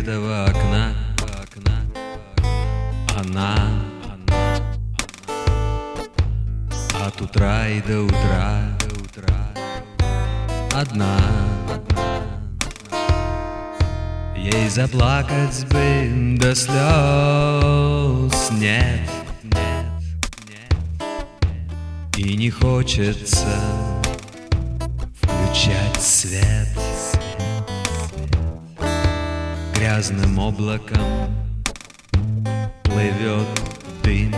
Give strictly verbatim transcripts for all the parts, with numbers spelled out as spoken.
открытого окна она от утра и до утра одна. Ей заплакать бы до слез нет, и не хочется включать свет. Грязным облаком плывет дым,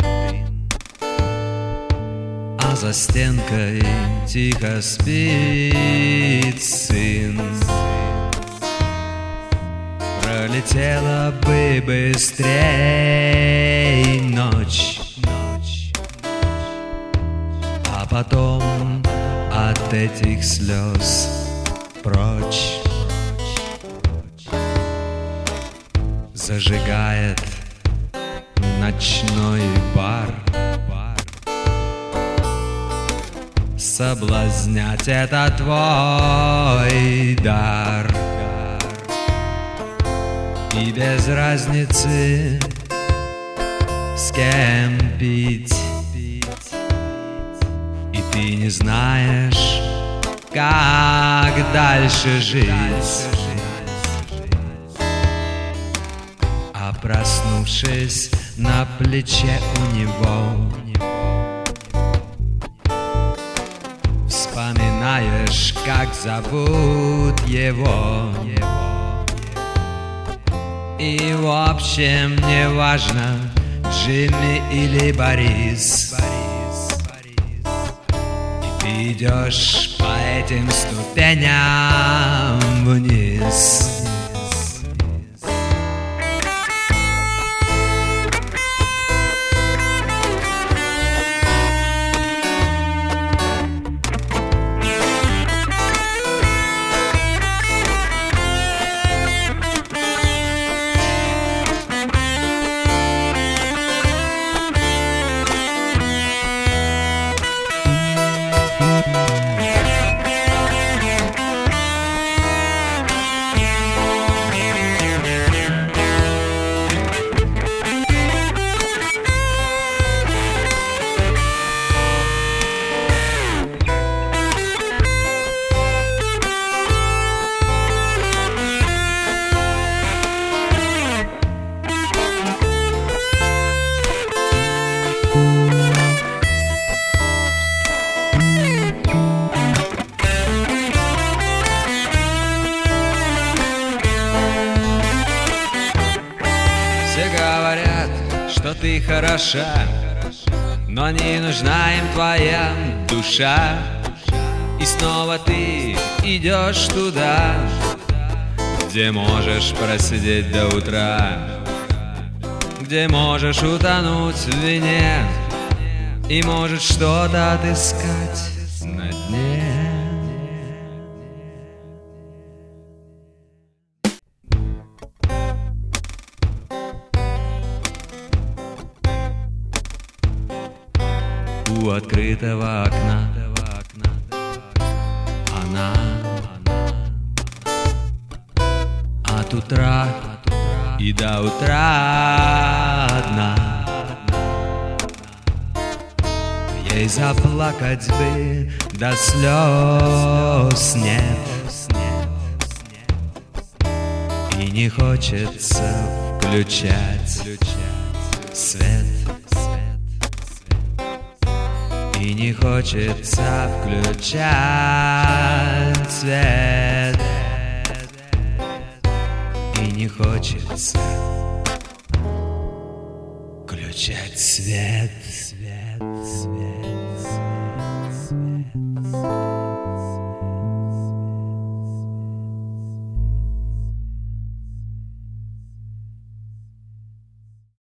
а за стенкой тихо спит сын. Пролетела бы быстрей ночь, а потом от этих слез прочь. Зажигает ночной бар. Соблазнять — это твой дар. И без разницы, с кем пить. И ты не знаешь, как дальше жить. А проснувшись на плече у него, вспоминаешь, как зовут его. И в общем не важно, Джимми или Борис. И ты идешь по этим ступеням вниз. Все говорят, что ты хороша, но не нужна им твоя душа. И снова ты идешь туда, где можешь просидеть до утра, где можешь утонуть в вине и можешь что-то отыскать на дне. У открытого окна она от утра и до утра одна. Ей заплакать бы до слез нет, и не хочется включать свет. И не хочется включать свет. И не хочется включать свет. Свет, свет, свет, свет.